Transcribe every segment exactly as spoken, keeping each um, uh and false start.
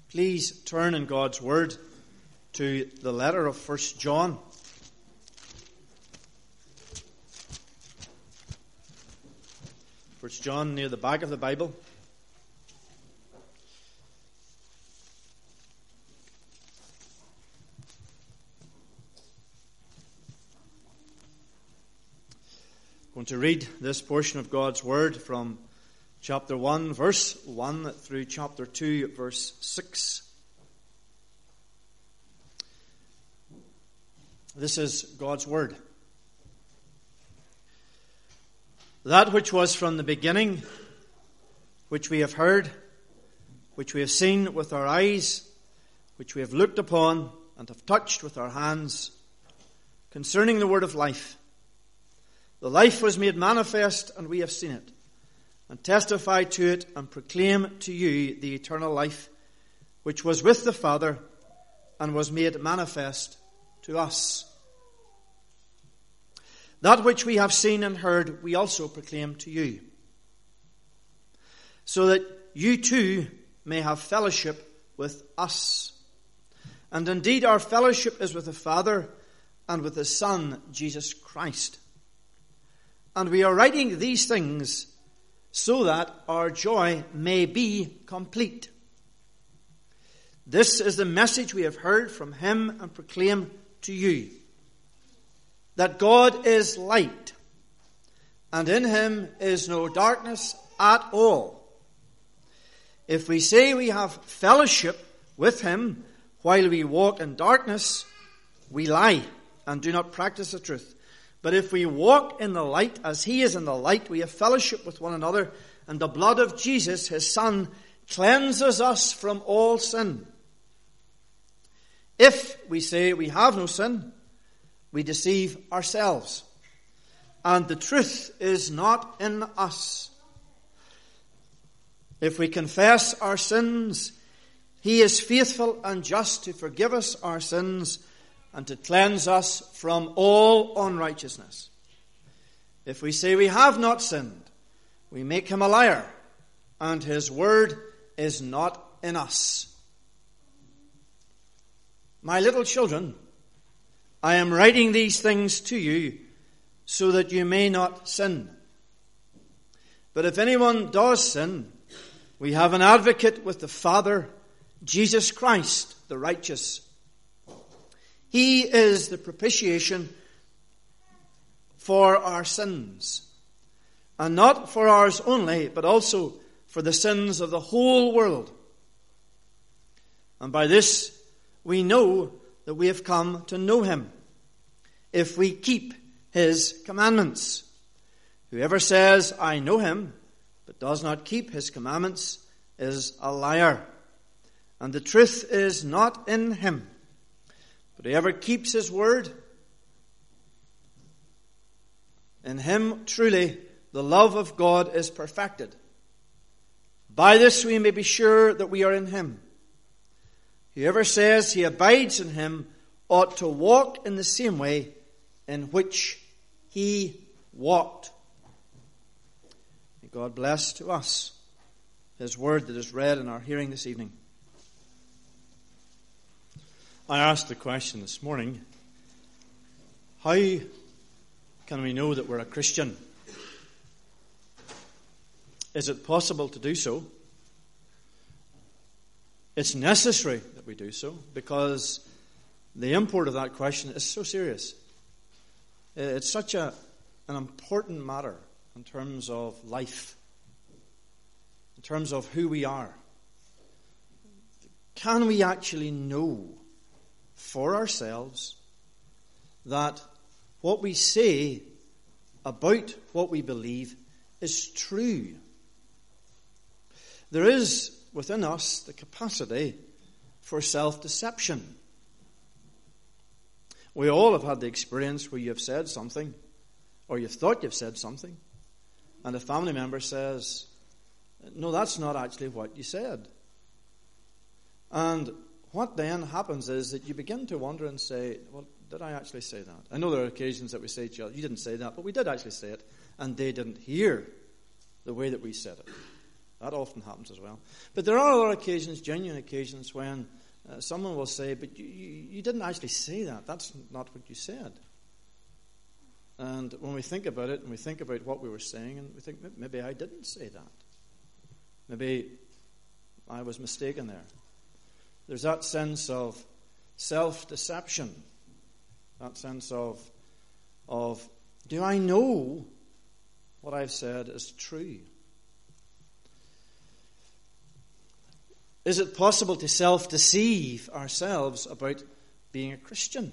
Please turn in God's Word to the letter of First John. First John, near the back of the Bible. I'm going to read this portion of God's Word from chapter one, verse one, through chapter two, verse six. This is God's Word. That which was from the beginning, which we have heard, which we have seen with our eyes, which we have looked upon and have touched with our hands, concerning the word of life. The life was made manifest, and we have seen it, and testify to it, and proclaim to you the eternal life, which was with the Father, and was made manifest to us. That which we have seen and heard, we also proclaim to you, so that you too may have fellowship with us. And indeed our fellowship is with the Father and with His Son, Jesus Christ. And we are writing these things so that our joy may be complete. This is the message we have heard from Him and proclaim to you, that God is light, and in Him is no darkness at all. If we say we have fellowship with Him while we walk in darkness, we lie and do not practice the truth. But if we walk in the light as He is in the light, we have fellowship with one another, and the blood of Jesus, His Son, cleanses us from all sin. If we say we have no sin, we deceive ourselves, and the truth is not in us. If we confess our sins, He is faithful and just to forgive us our sins and to cleanse us from all unrighteousness. If we say we have not sinned, we make Him a liar, and His word is not in us. My little children, I am writing these things to you so that you may not sin. But if anyone does sin, we have an advocate with the Father, Jesus Christ, the righteous. He is the propitiation for our sins, and not for ours only, but also for the sins of the whole world. And by this we know that we have come to know Him, if we keep His commandments. Whoever says, I know Him, but does not keep His commandments, is a liar, and the truth is not in him. But whoever keeps His word, in him truly the love of God is perfected. By this we may be sure that we are in Him. Whoever says he abides in Him ought to walk in the same way in which He walked. May God bless to us His word that is read in our hearing this evening. I asked the question this morning, how can we know that we're a Christian? Is it possible to do so? It's necessary that we do so, because the import of that question is so serious. It's such a, an important matter in terms of life, in terms of who we are. Can we actually know for ourselves that what we say about what we believe is true? There is within us the capacity for self-deception. We all have had the experience where you have said something, or you've thought you've said something, and a family member says, no, that's not actually what you said. And what then happens is that you begin to wonder and say, well, did I actually say that? I know there are occasions that we say to each other, you didn't say that, but we did actually say it, and they didn't hear the way that we said it. That often happens as well. But there are other occasions, genuine occasions, when uh, someone will say, but you, you, you didn't actually say that. That's not what you said. And when we think about it, and we think about what we were saying, and we think, maybe I didn't say that. Maybe I was mistaken there. There's that sense of self-deception. That sense of, of, do I know what I've said is true? Is it possible to self-deceive ourselves about being a Christian?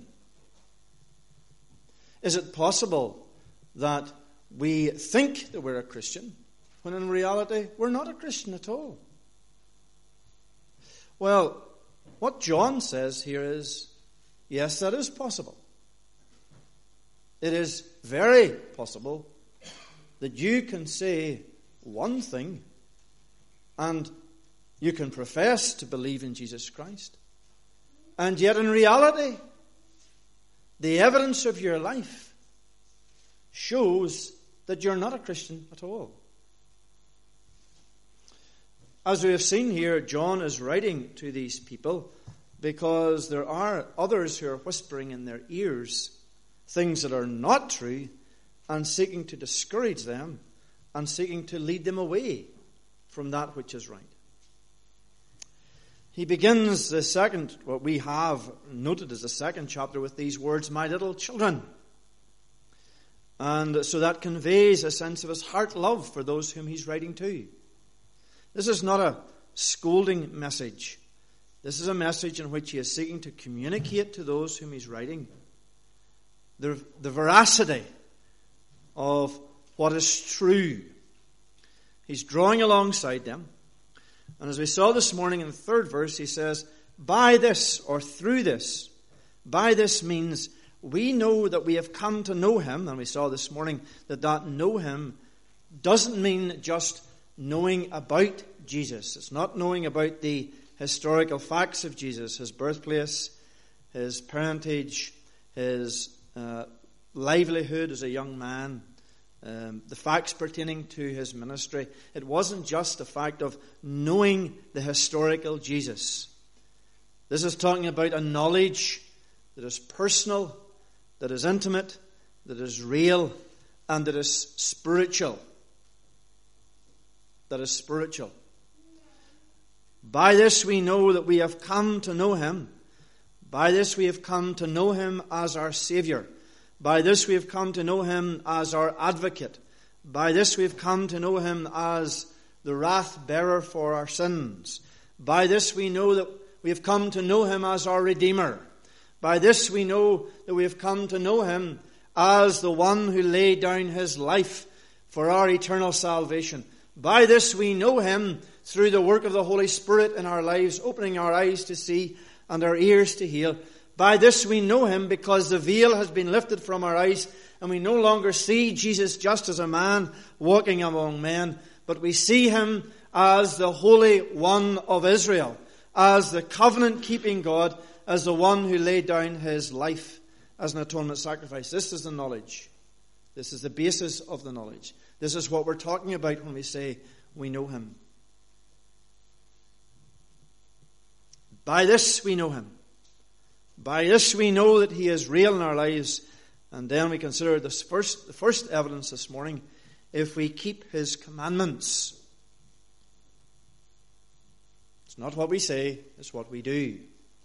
Is it possible that we think that we're a Christian when in reality we're not a Christian at all? Well, what John says here is, yes, that is possible. It is very possible that you can say one thing and you can profess to believe in Jesus Christ, and yet in reality, the evidence of your life shows that you're not a Christian at all. As we have seen here, John is writing to these people because there are others who are whispering in their ears things that are not true and seeking to discourage them and seeking to lead them away from that which is right. He begins the second, what we have noted as the second chapter, with these words, my little children. And so that conveys a sense of his heart love for those whom he's writing to. This is not a scolding message. This is a message in which he is seeking to communicate to those whom he's writing the, the veracity of what is true. He's drawing alongside them. And as we saw this morning in the third verse, he says, by this or through this. By this means we know that we have come to know him. And we saw this morning that that know him doesn't mean just knowing about Jesus. It's not knowing about the historical facts of Jesus, his birthplace, his parentage, his uh, livelihood as a young man, Um, the facts pertaining to his ministry. It wasn't just a fact of knowing the historical Jesus. This is talking about a knowledge that is personal, that is intimate, that is real, and that is spiritual. That is spiritual. By this we know that we have come to know him. By this we have come to know him as our Savior. By this we have come to know him as our advocate. By this we have come to know him as the wrath bearer for our sins. By this we know that we have come to know him as our Redeemer. By this we know that we have come to know him as the one who laid down his life for our eternal salvation. By this we know him through the work of the Holy Spirit in our lives, opening our eyes to see and our ears to hear. By this we know him because the veil has been lifted from our eyes and we no longer see Jesus just as a man walking among men, but we see him as the Holy One of Israel, as the covenant-keeping God, as the one who laid down his life as an atonement sacrifice. This is the knowledge. This is the basis of the knowledge. This is what we're talking about when we say we know him. By this we know him. By this we know that he is real in our lives. And then we consider this first, the first evidence this morning, if we keep his commandments. It's not what we say, it's what we do.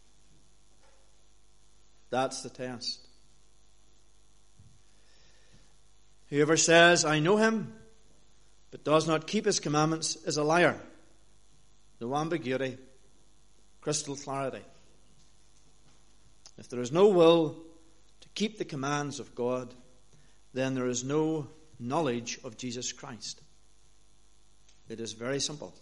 That's the test. Whoever says, I know him, but does not keep his commandments is a liar. No ambiguity, crystal clarity. If there is no will to keep the commands of God, then there is no knowledge of Jesus Christ. It is very simple.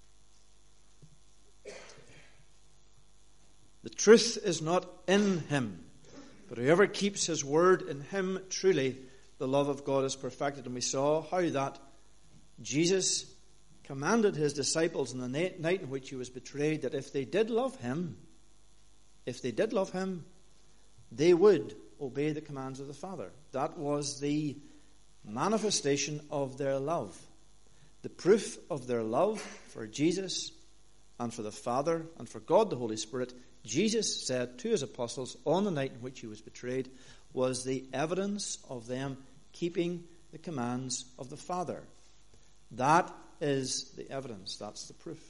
The truth is not in him, but whoever keeps his word, in him truly the love of God is perfected. And we saw how that Jesus commanded his disciples in the night in which he was betrayed that if they did love him, if they did love him, they would obey the commands of the Father. That was the manifestation of their love. the proof of their love for Jesus and for the Father and for God the Holy Spirit, Jesus said to his apostles on the night in which he was betrayed, was the evidence of them keeping the commands of the Father. That is the evidence. That's the proof.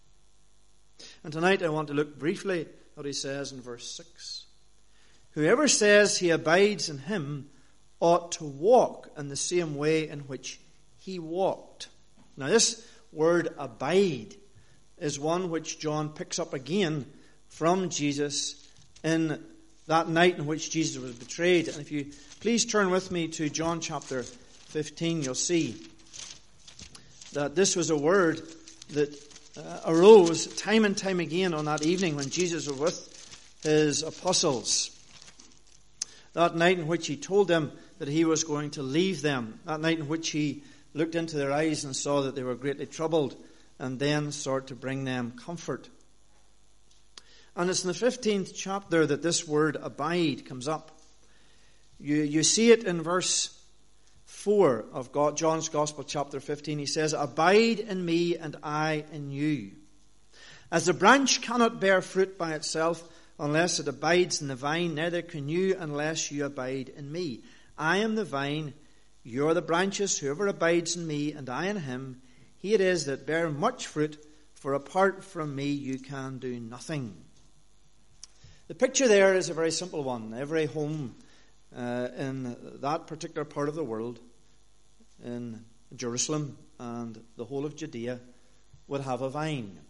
And tonight I want to look briefly at what he says in verse six. Whoever says he abides in him ought to walk in the same way in which he walked. Now this word abide is one which John picks up again from Jesus in that night in which Jesus was betrayed. And if you please turn with me to John chapter fifteen, you'll see that this was a word that uh, arose time and time again on that evening when Jesus was with his apostles. That night in which he told them that he was going to leave them. That night in which he looked into their eyes and saw that they were greatly troubled, and then sought to bring them comfort. And it's in the fifteenth chapter that this word abide comes up. You, you see it in verse four of God, John's Gospel, chapter fifteen. He says, abide in me and I in you. As the branch cannot bear fruit by itself unless it abides in the vine, neither can you unless you abide in me. I am the vine, you are the branches. Whoever abides in me and I in him, he it is that bear much fruit, for apart from me you can do nothing. The picture there is a very simple one. Every home uh, in that particular part of the world, in Jerusalem and the whole of Judea, would have a vine.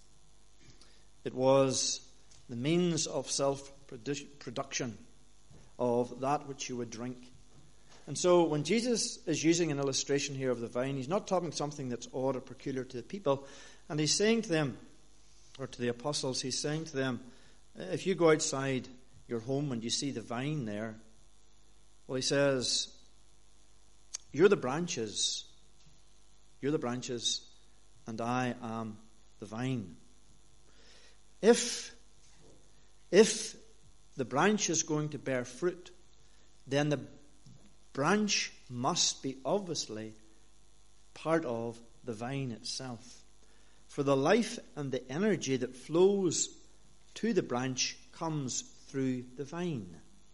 It was the means of self-production of that which you would drink. And so when Jesus is using an illustration here of the vine, he's not talking something that's odd or peculiar to the people. And he's saying to them, or to the apostles, he's saying to them, if you go outside your home and you see the vine there, well, he says, you're the branches. You're the branches, and I am the vine. If, if the branch is going to bear fruit, then the branch must be obviously part of the vine itself. For the life and the energy that flows to the branch comes through the vine.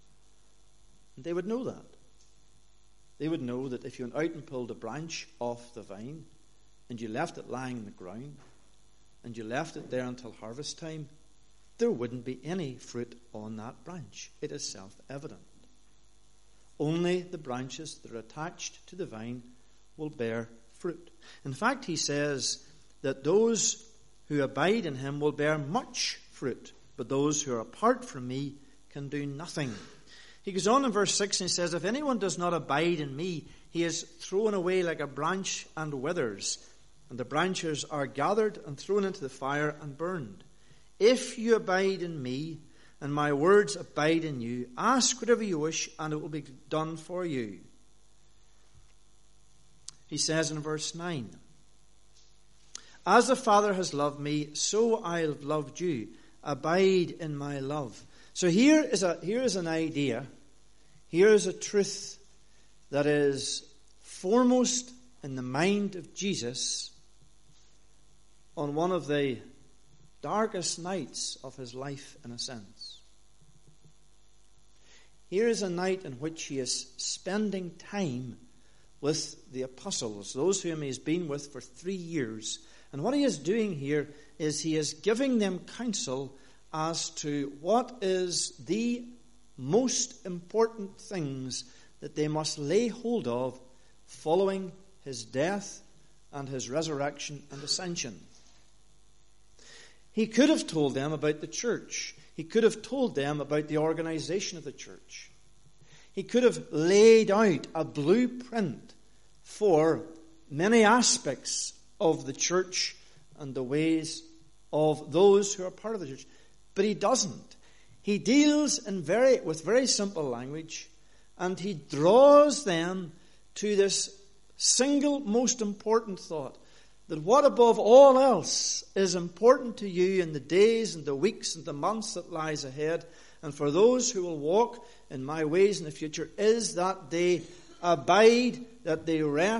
And they would know that. They would know that if you went out and pulled a branch off the vine and you left it lying in the ground and you left it there until harvest time, there wouldn't be any fruit on that branch. It is self-evident. Only the branches that are attached to the vine will bear fruit. In fact, he says that those who abide in him will bear much fruit, but those who are apart from me can do nothing. He goes on in verse six and he says, if anyone does not abide in me, he is thrown away like a branch and withers, and the branches are gathered and thrown into the fire and burned. If you abide in me, and my words abide in you, ask whatever you wish, and it will be done for you. He says in verse nine, as the Father has loved me, so I have loved you. Abide in my love. So here is a here is an idea, here is a truth that is foremost in the mind of Jesus on one of the darkest nights of his life, in a sense. Here is a night in which he is spending time with the apostles, those whom he has been with for three years. And what he is doing here is he is giving them counsel as to what is the most important things that they must lay hold of following his death and his resurrection and ascension. He could have told them about the church. He could have told them about the organization of the church. He could have laid out a blueprint for many aspects of the church and the ways of those who are part of the church. But he doesn't. He deals in very with very simple language, and he draws them to this single most important thought, that what above all else is important to you in the days and the weeks and the months that lies ahead, and for those who will walk in my ways in the future, is that they abide, that they rest,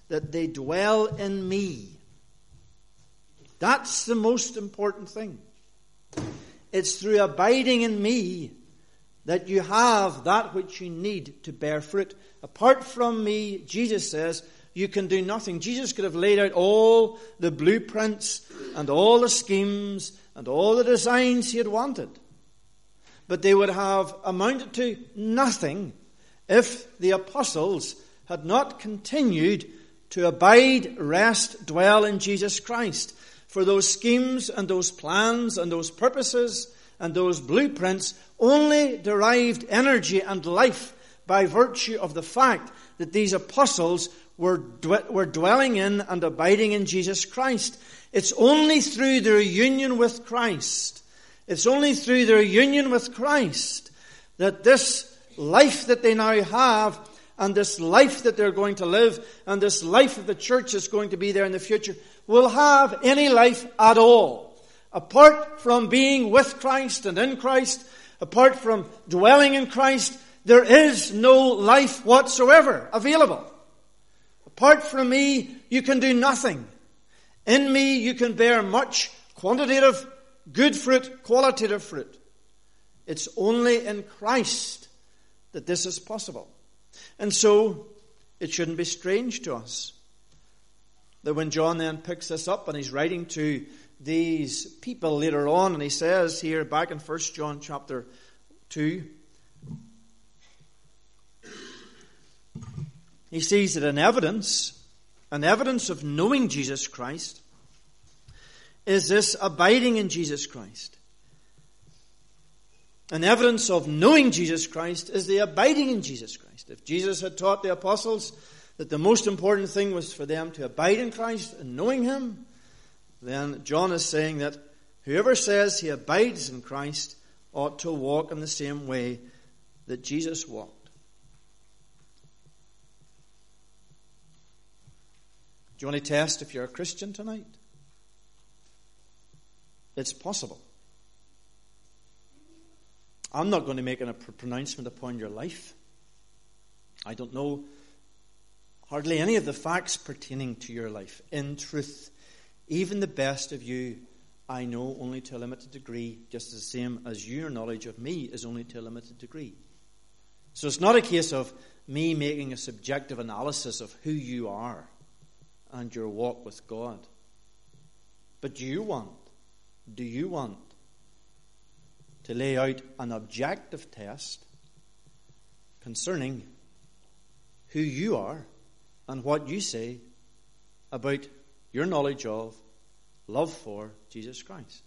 that they dwell in me. That's the most important thing. It's through abiding in me that you have that which you need to bear fruit. Apart from me, Jesus says, you can do nothing. Jesus could have laid out all the blueprints and all the schemes and all the designs he had wanted. But they would have amounted to nothing if the apostles had not continued to abide, rest, dwell in Jesus Christ. For those schemes and those plans and those purposes and those blueprints only derived energy and life by virtue of the fact that these apostles were, dw- were dwelling in and abiding in Jesus Christ. It's only through their union with Christ, it's only through their union with Christ that this life that they now have and this life that they're going to live and this life of the church is going to be there in the future will have any life at all. Apart from being with Christ and in Christ, apart from dwelling in Christ, there is no life whatsoever available. Apart from me, you can do nothing. In me, you can bear much quantitative, good fruit, qualitative fruit. It's only in Christ that this is possible. And so, it shouldn't be strange to us that when John then picks this up and he's writing to these people later on, and he says here back in First John chapter two, he sees that an evidence, an evidence of knowing Jesus Christ is this abiding in Jesus Christ. An evidence of knowing Jesus Christ is the abiding in Jesus Christ. If Jesus had taught the apostles that the most important thing was for them to abide in Christ and knowing Him, then John is saying that whoever says he abides in Christ ought to walk in the same way that Jesus walked. Do you want to test if you're a Christian tonight? It's possible. I'm not going to make a pronouncement upon your life. I don't know hardly any of the facts pertaining to your life. In truth, even the best of you, I know only to a limited degree, just the same as your knowledge of me is only to a limited degree. So it's not a case of me making a subjective analysis of who you are and your walk with God. But do you want, do you want to lay out an objective test concerning who you are and what you say about your knowledge of, love for Jesus Christ?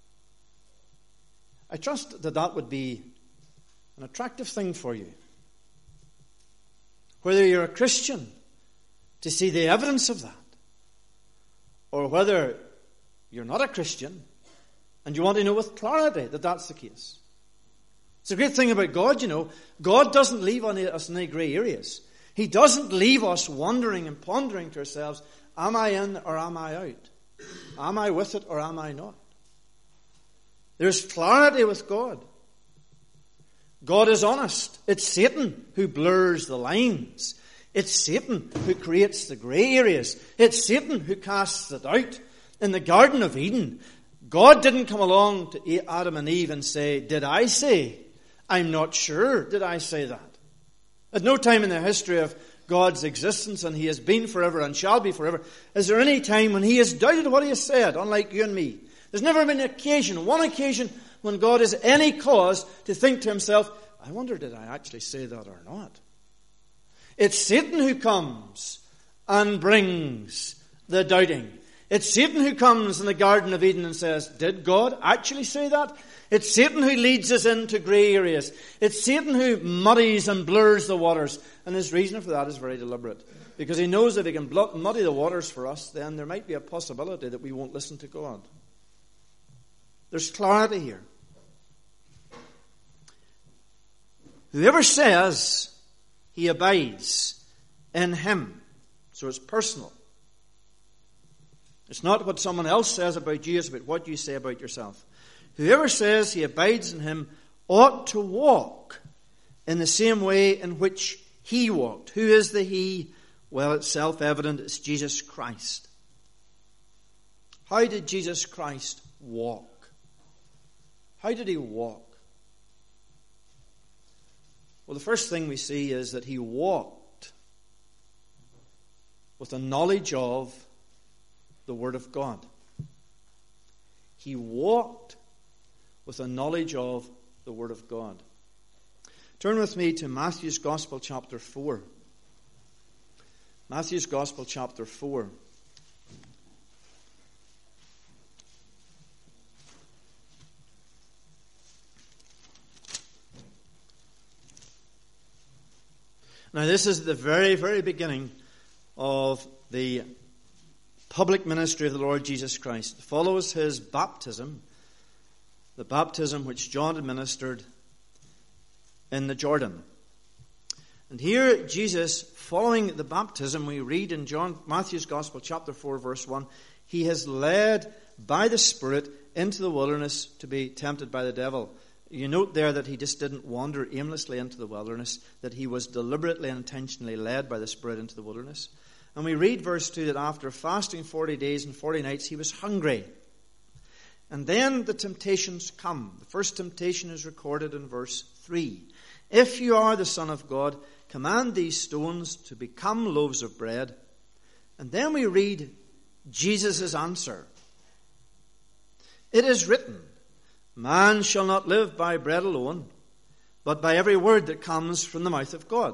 I trust that that would be an attractive thing for you. Whether you're a Christian, to see the evidence of that, or whether you're not a Christian and you want to know with clarity that that's the case. It's a great thing about God, you know. God doesn't leave us in any grey areas. He doesn't leave us wondering and pondering to ourselves, am I in or am I out? Am I with it or am I not? There's clarity with God. God is honest. It's Satan who blurs the lines. It's Satan who creates the grey areas. It's Satan who casts it out. In the Garden of Eden, God didn't come along to Adam and Eve and say, did I say? I'm not sure. Did I say that? At no time in the history of God's existence, and He has been forever and shall be forever, is there any time when He has doubted what He has said, unlike you and me. There's never been an occasion, one occasion, when God has any cause to think to Himself, I wonder did I actually say that or not? It's Satan who comes and brings the doubting. It's Satan who comes in the Garden of Eden and says, did God actually say that? It's Satan who leads us into grey areas. It's Satan who muddies and blurs the waters. And his reason for that is very deliberate. Because he knows if he can muddy the waters for us, then there might be a possibility that we won't listen to God. There's clarity here. Whoever says he abides in Him. So it's personal. It's not what someone else says about you, it's about what you say about yourself. Whoever says he abides in Him ought to walk in the same way in which He walked. Who is the He? Well, it's self-evident. It's Jesus Christ. How did Jesus Christ walk? How did he walk? Well, the first thing we see is that he walked with a knowledge of the Word of God. He walked with a knowledge of the Word of God. Turn with me to Matthew's Gospel, chapter four. Matthew's Gospel, chapter four. Now, this is the very, very beginning of the public ministry of the Lord Jesus Christ. It follows his baptism, the baptism which John administered in the Jordan. And here, Jesus, following the baptism, we read in John Matthew's Gospel, chapter four, verse one, he is led by the Spirit into the wilderness to be tempted by the devil. You note there that he just didn't wander aimlessly into the wilderness, that he was deliberately and intentionally led by the Spirit into the wilderness. And we read verse two that after fasting forty days and forty nights, he was hungry. And then the temptations come. The first temptation is recorded in verse three. If you are the Son of God, command these stones to become loaves of bread. And then we read Jesus' answer. It is written, man shall not live by bread alone, but by every word that comes from the mouth of God.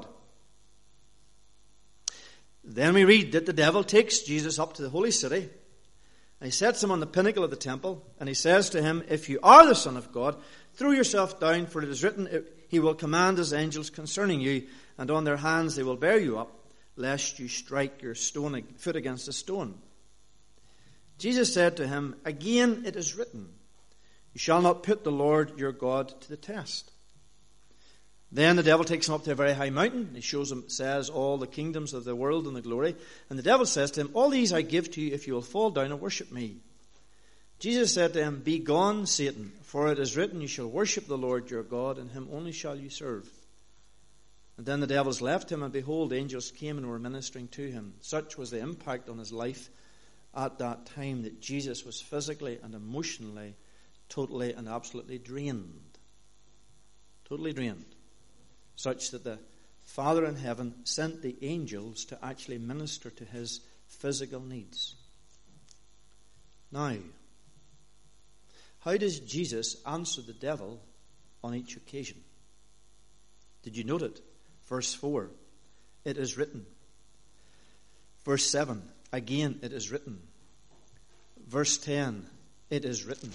Then we read that the devil takes Jesus up to the holy city, and he sets him on the pinnacle of the temple, and he says to him, if you are the Son of God, throw yourself down, for it is written, he will command his angels concerning you, and on their hands they will bear you up, lest you strike your stone, foot against a stone. Jesus said to him, again it is written, you shall not put the Lord your God to the test. Then the devil takes him up to a very high mountain. He shows him, says, all the kingdoms of the world and the glory. And the devil says to him, all these I give to you if you will fall down and worship me. Jesus said to him, be gone, Satan, for it is written, you shall worship the Lord your God, and him only shall you serve. And then the devils left him, and behold, angels came and were ministering to him. Such was the impact on his life at that time that Jesus was physically and emotionally totally and absolutely drained. Totally drained. Such that the Father in heaven sent the angels to actually minister to his physical needs. Now, how does Jesus answer the devil on each occasion? Did you note it? Verse four, it is written. Verse seven, again it is written. Verse ten, it is written.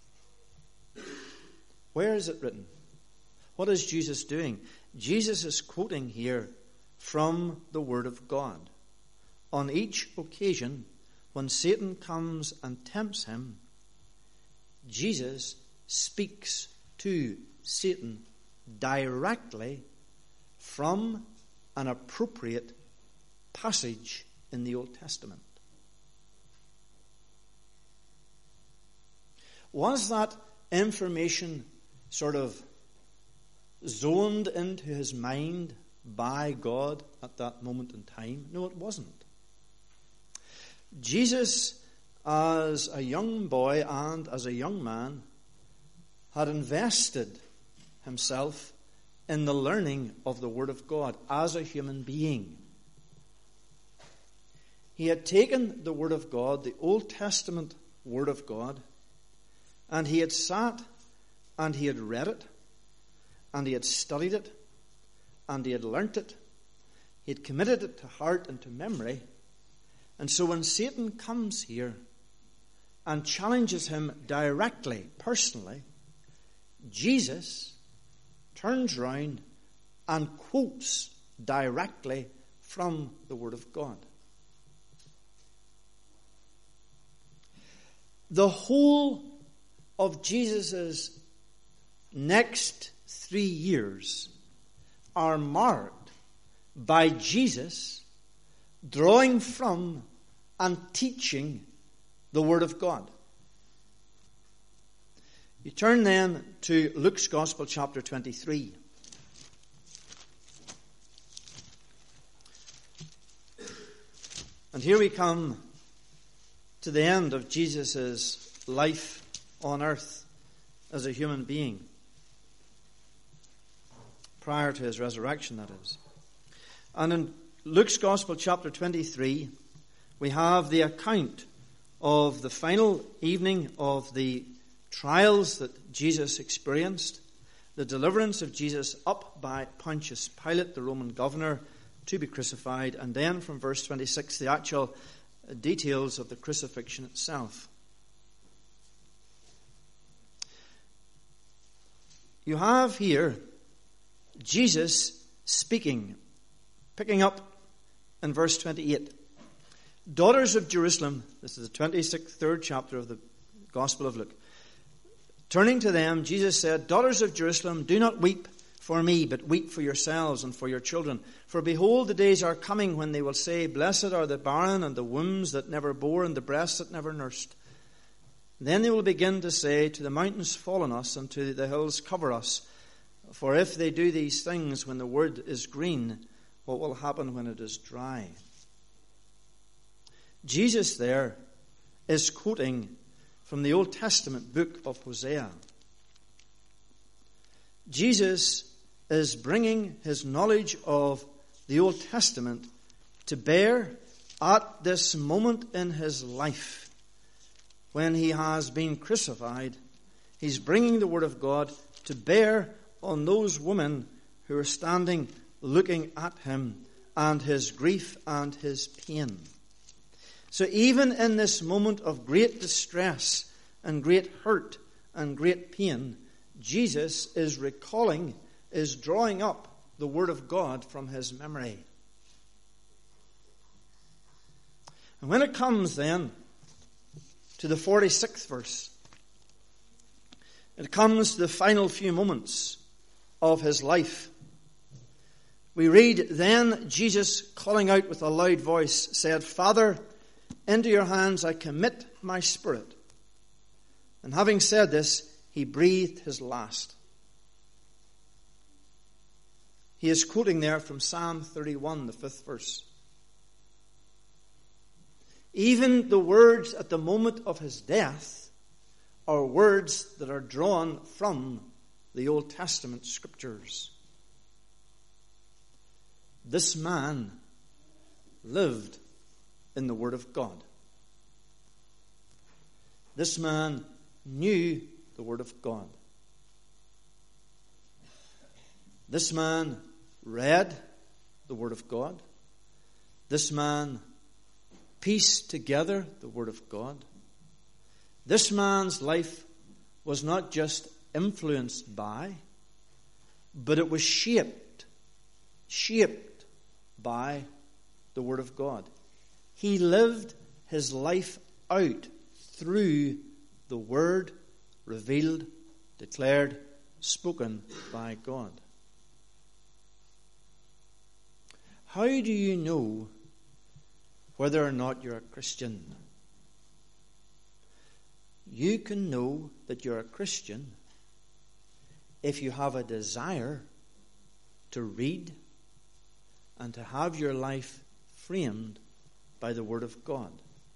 Where is it written? What is Jesus doing? Jesus is quoting here from the Word of God. On each occasion, when Satan comes and tempts him, Jesus speaks to Satan directly from an appropriate passage in the Old Testament. Was that information sort of zoned into his mind by God at that moment in time? No, it wasn't. Jesus, as a young boy and as a young man, had invested himself in the learning of the Word of God as a human being. He had taken the Word of God, the Old Testament Word of God, and he had sat and he had read it, and he had studied it, and he had learnt it. He had committed it to heart and to memory. And so when Satan comes here and challenges him directly, personally, Jesus turns round and quotes directly from the Word of God. The whole of Jesus' next three years are marked by Jesus drawing from and teaching the Word of God. You turn then to Luke's Gospel, chapter twenty-three. And here we come to the end of Jesus' life on earth as a human being. Prior to his resurrection, that is. And in Luke's Gospel, chapter twenty-three, we have the account of the final evening of the trials that Jesus experienced, the deliverance of Jesus up by Pontius Pilate, the Roman governor, to be crucified, and then from verse twenty-six, the actual details of the crucifixion itself. You have here Jesus speaking, picking up in verse twenty-eight. Daughters of Jerusalem, this is the twenty-sixth, third chapter of the Gospel of Luke. Turning to them, Jesus said, Daughters of Jerusalem, do not weep for me, but weep for yourselves and for your children. For behold, the days are coming when they will say, Blessed are the barren and the wombs that never bore and the breasts that never nursed. Then they will begin to say, To the mountains fall on us and to the hills cover us. For if they do these things when the word is green, what will happen when it is dry? Jesus there is quoting from the Old Testament book of Hosea. Jesus is bringing his knowledge of the Old Testament to bear at this moment in his life when he has been crucified. He's bringing the Word of God to bear on those women who are standing looking at him and his grief and his pain. So even in this moment of great distress and great hurt and great pain, Jesus is recalling, is drawing up the Word of God from his memory. And when it comes then to the forty-sixth verse, it comes to the final few moments of his life. We read, Then Jesus, calling out with a loud voice, said, Father, into your hands I commit my spirit. And having said this, he breathed his last. He is quoting there from Psalm thirty-one, the fifth verse. Even the words at the moment of his death are words that are drawn from the Old Testament scriptures. This man lived in the Word of God. This man knew the Word of God. This man read the Word of God. This man pieced together the Word of God. This man's life was not just influenced by, but it was shaped, shaped by the Word of God. He lived his life out through the Word revealed, declared, spoken by God. How do you know whether or not you're a Christian? You can know that you're a Christian if you have a desire to read and to have your life framed by the Word of God.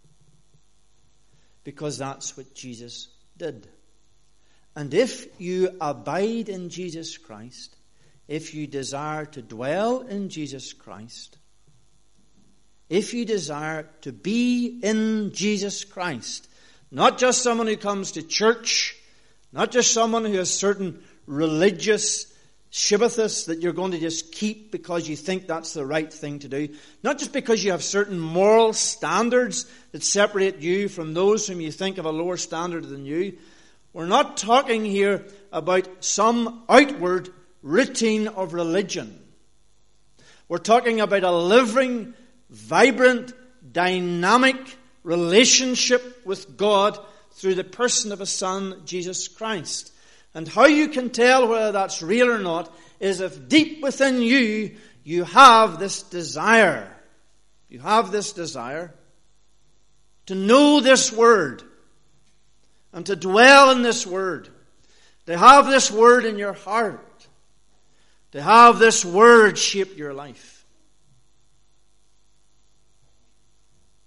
Because that's what Jesus did. And if you abide in Jesus Christ, if you desire to dwell in Jesus Christ, if you desire to be in Jesus Christ, not just someone who comes to church, not just someone who has certain religious shibboleths that you're going to just keep because you think that's the right thing to do, not just because you have certain moral standards that separate you from those whom you think have a lower standard than you. We're not talking here about some outward routine of religion. We're talking about a living, vibrant, dynamic relationship with God through the person of His Son, Jesus Christ. And how you can tell whether that's real or not is if deep within you, you have this desire. You have this desire to know this Word and to dwell in this Word. To have this Word in your heart. To have this Word shape your life.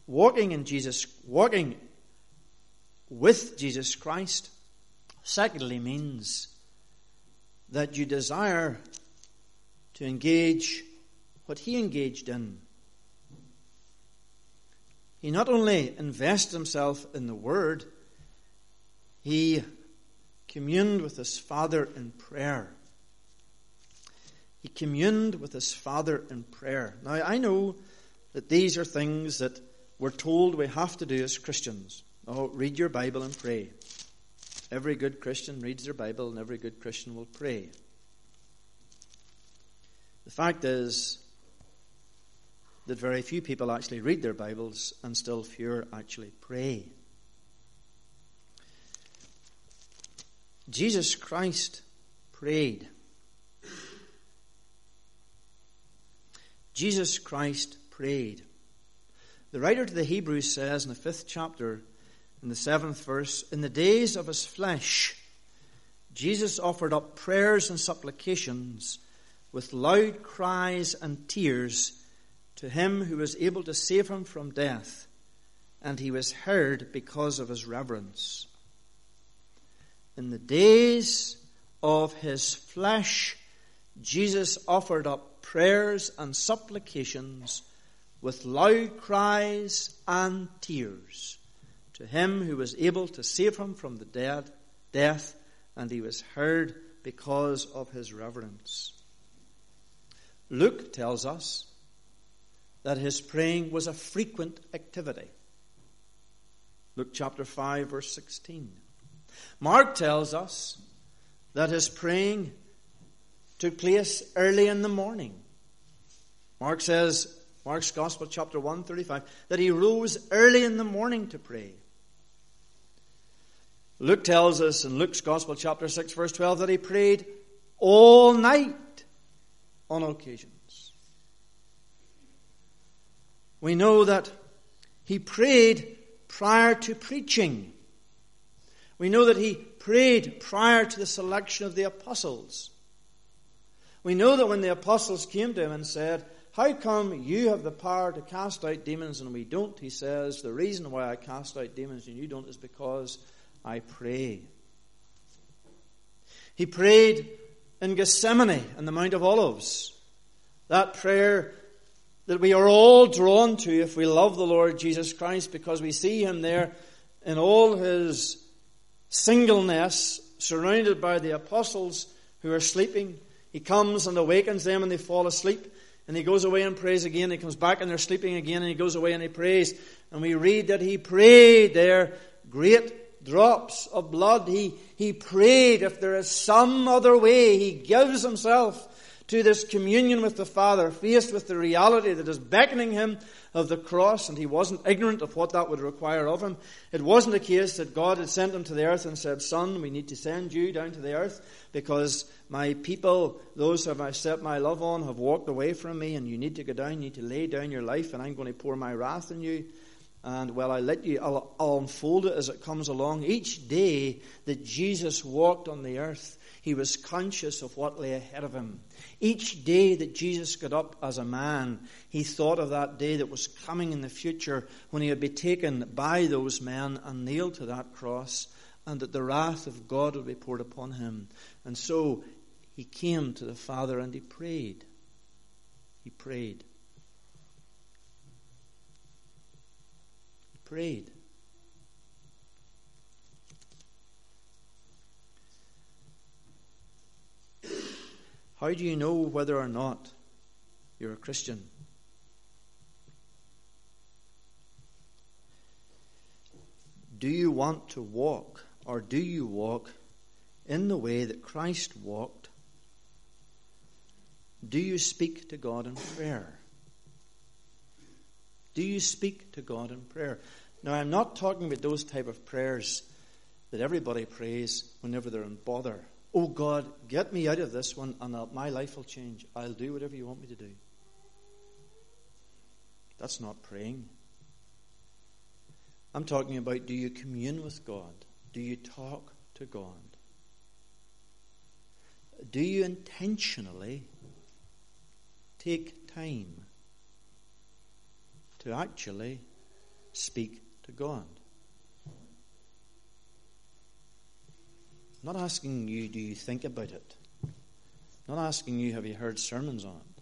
walking in Jesus, walking with Jesus Christ, secondly, means that you desire to engage what he engaged in. He not only invested himself in the Word, he communed with his Father in prayer. He communed with his Father in prayer. Now, I know that these are things that we're told we have to do as Christians. Oh, read your Bible and pray. Every good Christian reads their Bible, and every good Christian will pray. The fact is that very few people actually read their Bibles, and still fewer actually pray. Jesus Christ prayed. Jesus Christ prayed. The writer to the Hebrews says in the fifth chapter, in the seventh verse, in the days of his flesh, Jesus offered up prayers and supplications with loud cries and tears to him who was able to save him from death, and he was heard because of his reverence. In the days of his flesh, Jesus offered up prayers and supplications with loud cries and tears to him who was able to save him from the dead, death, and he was heard because of his reverence. Luke tells us that his praying was a frequent activity. Luke chapter five, verse sixteen. Mark tells us that his praying took place early in the morning. Mark says, Mark's Gospel, chapter one, thirty-five, that he rose early in the morning to pray. Luke tells us in Luke's Gospel, chapter six, verse twelve, that he prayed all night on occasions. We know that he prayed prior to preaching. We know that he prayed prior to the selection of the apostles. We know that when the apostles came to him and said, how come you have the power to cast out demons and we don't? He says, the reason why I cast out demons and you don't is because I pray. He prayed in Gethsemane and the Mount of Olives. That prayer that we are all drawn to if we love the Lord Jesus Christ, because we see him there in all his singleness, surrounded by the apostles who are sleeping. He comes and awakens them and they fall asleep. And he goes away and prays again. He comes back and they're sleeping again. And he goes away and he prays. And we read that he prayed there great drops of blood. He, he prayed if there is some other way. He gives himself to this communion with the Father, faced with the reality that is beckoning him of the cross, and he wasn't ignorant of what that would require of him. It wasn't a case that God had sent him to the earth and said, son, we need to send you down to the earth because my people, those who I set my love on, have walked away from me, and you need to go down, you need to lay down your life, and I'm going to pour my wrath on you. And, well, I let you, I'll, I'll unfold it as it comes along. Each day that Jesus walked on the earth, he was conscious of what lay ahead of him. Each day that Jesus got up as a man, he thought of that day that was coming in the future when he would be taken by those men and nailed to that cross, and that the wrath of God would be poured upon him. And so he came to the Father and he prayed. He prayed. He prayed. How do you know whether or not you're a Christian? Do you want to walk, or do you walk in the way that Christ walked? Do you speak to God in prayer? Do you speak to God in prayer? Now, I'm not talking about those type of prayers that everybody prays whenever they're in bother. Oh God, get me out of this one and I'll, my life will change. I'll do whatever you want me to do. That's not praying. I'm talking about, do you commune with God? Do you talk to God? Do you intentionally take time to actually speak to God. I'm not asking you, do you think about it? I'm not asking you, have you heard sermons on it?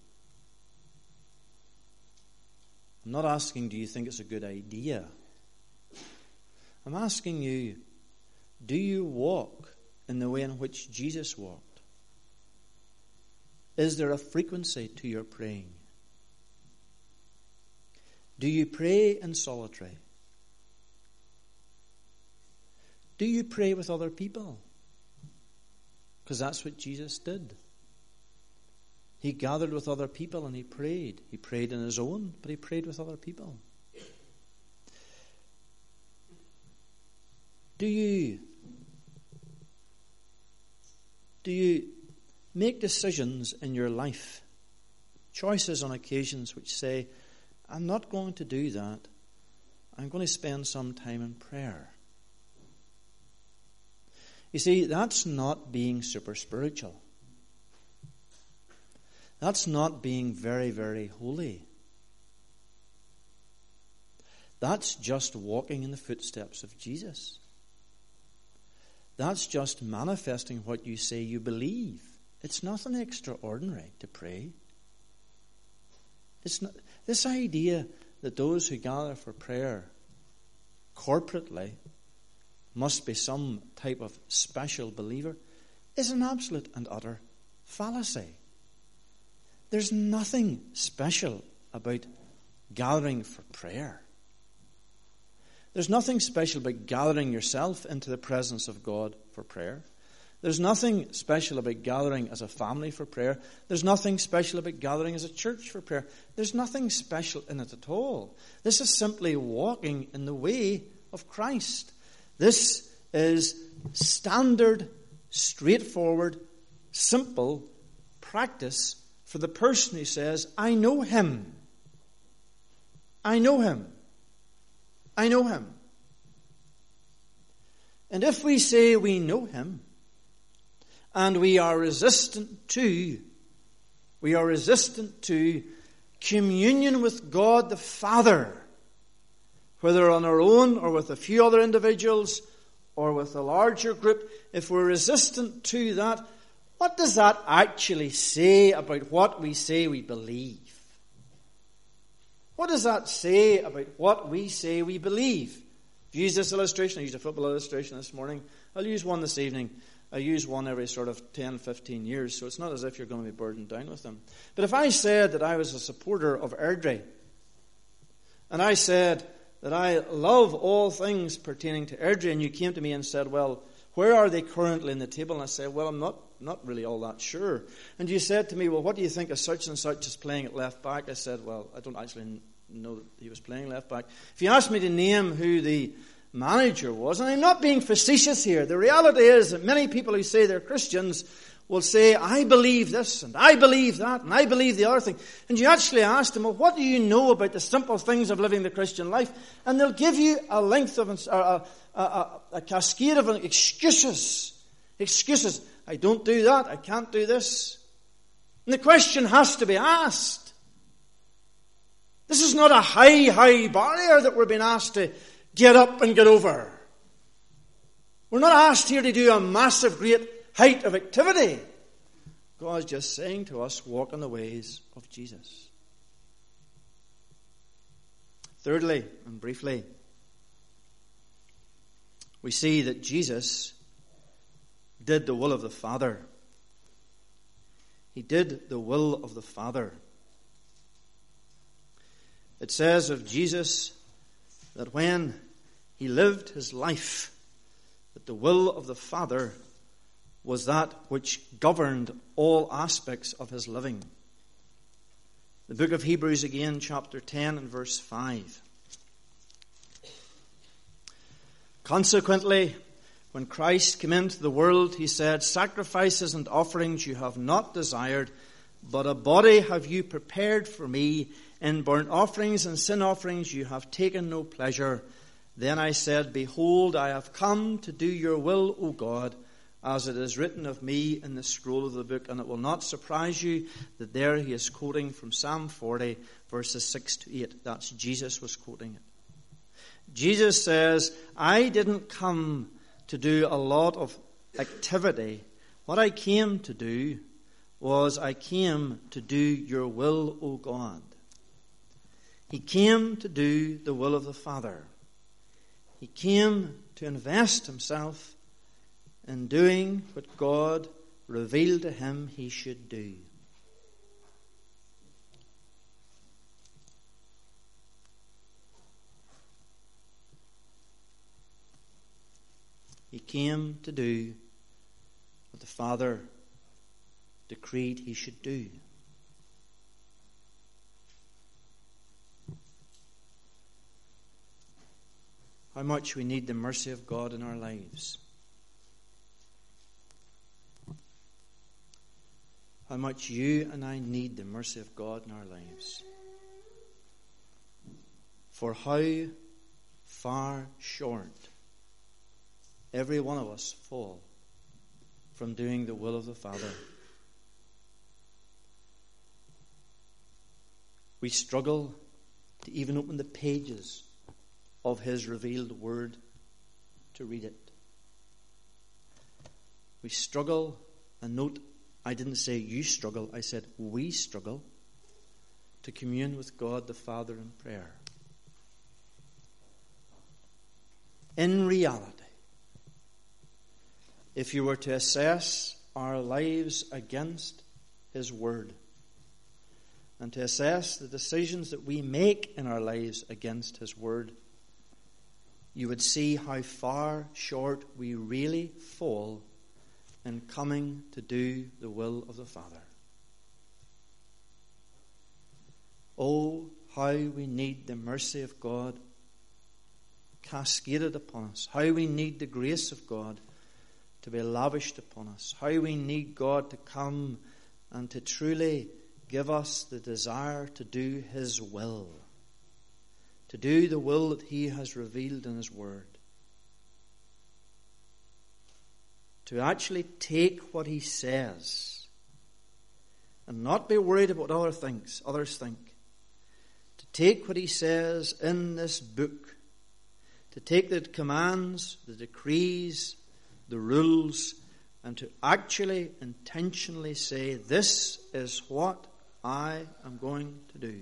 I'm not asking, do you think it's a good idea? I'm asking you, do you walk in the way in which Jesus walked? Is there a frequency to your praying? Do you pray in solitary? Do you pray with other people? Because that's what Jesus did. He gathered with other people and he prayed. He prayed in his own, but he prayed with other people. Do you, do you make decisions in your life, choices on occasions which say, I'm not going to do that. I'm going to spend some time in prayer. You see, that's not being super spiritual. That's not being very, very holy. That's just walking in the footsteps of Jesus. That's just manifesting what you say you believe. It's nothing extraordinary to pray. It's not, this idea that those who gather for prayer corporately must be some type of special believer is an absolute and utter fallacy. There's nothing special about gathering for prayer. There's nothing special about gathering yourself into the presence of God for prayer. There's nothing special about gathering as a family for prayer. There's nothing special about gathering as a church for prayer. There's nothing special in it at all. This is simply walking in the way of Christ. This is standard, straightforward, simple practice for the person who says, I know him. I know him. I know him. And if we say we know him, and we are resistant to, we are resistant to communion with God the Father, whether on our own or with a few other individuals or with a larger group, if we're resistant to that, what does that actually say about what we say we believe? What does that say about what we say we believe? I've used this illustration. I used a football illustration this morning. I'll use one this evening. I use one every sort of ten, fifteen years, so it's not as if you're going to be burdened down with them. But if I said that I was a supporter of Airdrie, and I said that I love all things pertaining to Airdrie, and you came to me and said, well, where are they currently in the table? And I said, well, I'm not, not really all that sure. And you said to me, well, what do you think of such and such is playing at left back? I said, well, I don't actually know that he was playing left back. If you asked me to name who the manager was, and I'm not being facetious here, the reality is that many people who say they're Christians will say, I believe this, and I believe that, and I believe the other thing. And you actually ask them, well, what do you know about the simple things of living the Christian life? And they'll give you a length of, a, a, a, a cascade of excuses. Excuses. I don't do that, I can't do this. And the question has to be asked. This is not a high, high barrier that we're being asked to get up and get over. We're not asked here to do a massive, great height of activity. God's just saying to us, walk in the ways of Jesus. Thirdly, and briefly, we see that Jesus did the will of the Father. He did the will of the Father. It says of Jesus that when he lived his life, that the will of the Father was that which governed all aspects of his living. The book of Hebrews again, chapter ten and verse five. Consequently, when Christ came into the world, he said, sacrifices and offerings you have not desired, but a body have you prepared for me. In burnt offerings and sin offerings you have taken no pleasure. Then I said, behold, I have come to do your will, O God, as it is written of me in the scroll of the book. And it will not surprise you that there he is quoting from Psalm forty, verses six to eight. That's Jesus was quoting it. Jesus says, I didn't come to do a lot of activity. What I came to do was I came to do your will, O God. He came to do the will of the Father. He came to invest himself in doing what God revealed to him he should do. He came to do what the Father decreed he should do. How much we need the mercy of God in our lives. How much you and I need the mercy of God in our lives. For how far short every one of us fall from doing the will of the Father. We struggle to even open the pages of his revealed word to read it. We struggle, and note, I didn't say you struggle, I said we struggle to commune with God the Father in prayer. In reality, if you were to assess our lives against his word, and to assess the decisions that we make in our lives against his word, you would see how far short we really fall in coming to do the will of the Father. Oh, how we need the mercy of God cascaded upon us. How we need the grace of God to be lavished upon us. How we need God to come and to truly give us the desire to do his will. To do the will that he has revealed in his word. To actually take what he says and not be worried about what other things, others think. To take what he says in this book. To take the commands, the decrees, the rules, and to actually intentionally say, this is what I am going to do.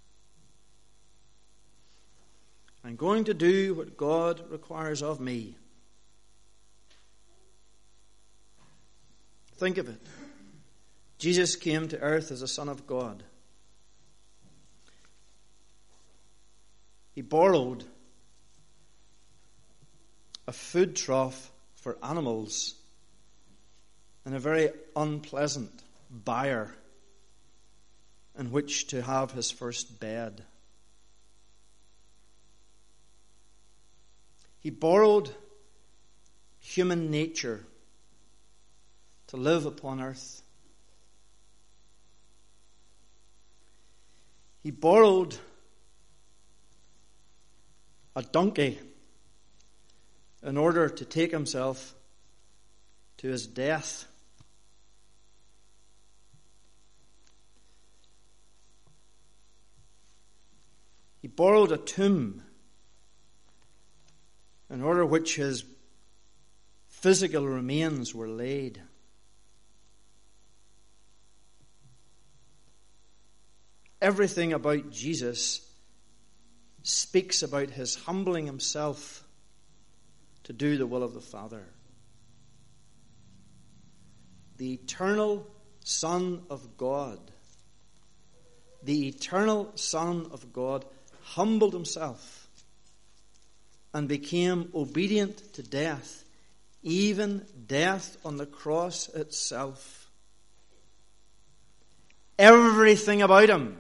I'm going to do what God requires of me. Think of it. Jesus came to earth as a Son of God. He borrowed a food trough for animals in a very unpleasant byre in which to have his first bed. He borrowed human nature to live upon earth. He borrowed a donkey in order to take himself to his death. He borrowed a tomb in order which his physical remains were laid. Everything about Jesus speaks about his humbling himself to do the will of the Father. The eternal Son of God, the eternal Son of God humbled himself and became obedient to death, even death on the cross itself. Everything about him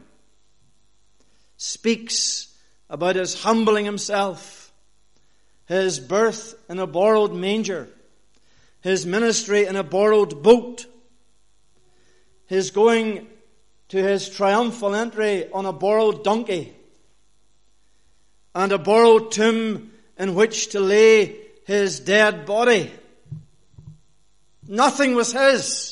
speaks about his humbling himself, his birth in a borrowed manger, his ministry in a borrowed boat, his going to his triumphal entry on a borrowed donkey, and a borrowed tomb in which to lay his dead body. Nothing was his,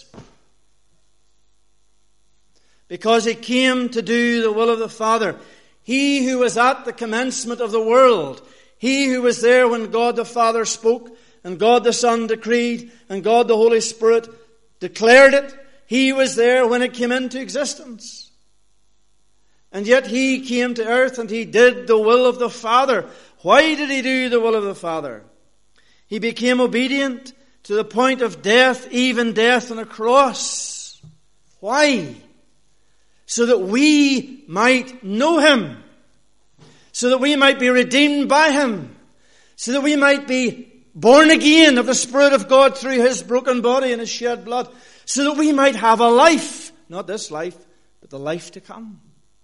because he came to do the will of the Father. He who was at the commencement of the world, He who was there when God the Father spoke, and God the Son decreed, and God the Holy Spirit declared it. He was there when it came into existence. And yet he came to earth and he did the will of the Father. Why did he do the will of the Father? He became obedient to the point of death, even death on a cross. Why? So that we might know him. So that we might be redeemed by him. So that we might be born again of the Spirit of God through his broken body and his shed blood. So that we might have a life. Not this life, but the life to come.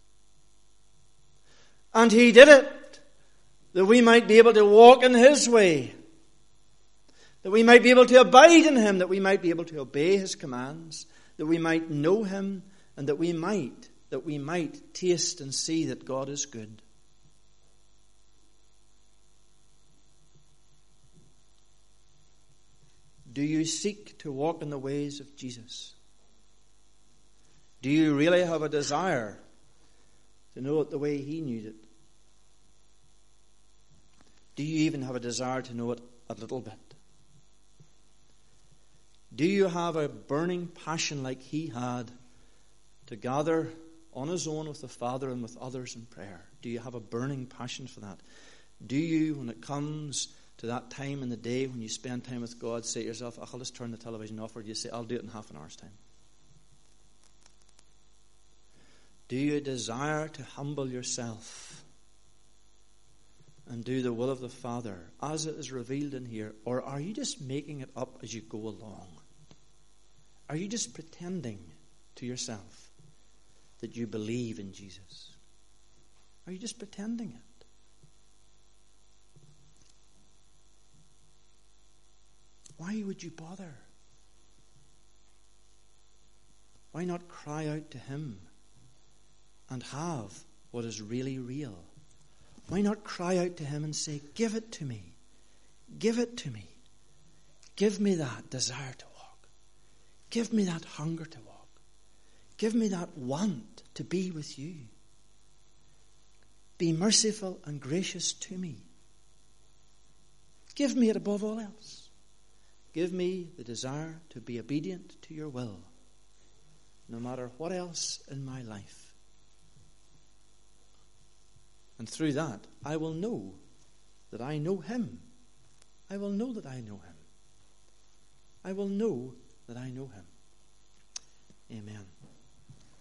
And he did it. That we might be able to walk in his way. That we might be able to abide in him. That we might be able to obey his commands. That we might know him. And that we might, that we might taste and see that God is good. Do you seek to walk in the ways of Jesus? Do you really have a desire to know it the way he knew it? Do you even have a desire to know it a little bit? Do you have a burning passion like he had to gather on his own with the Father and with others in prayer? Do you have a burning passion for that? Do you, when it comes to that time in the day when you spend time with God, say to yourself, I'll just turn the television off, or do you say, I'll do it in half an hour's time? Do you desire to humble yourself and do the will of the Father as it is revealed in here? Or are you just making it up as you go along? Are you just pretending to yourself that you believe in Jesus? Are you just pretending it? Why would you bother? Why not cry out to him and have what is really real? Why not cry out to him and say, give it to me. Give it to me. Give me that desire to walk. Give me that hunger to walk. Give me that want to be with you. Be merciful and gracious to me. Give me it above all else. Give me the desire to be obedient to your will, no matter what else in my life. And through that, I will know that I know him. I will know that I know him. I will know that I know him. Amen.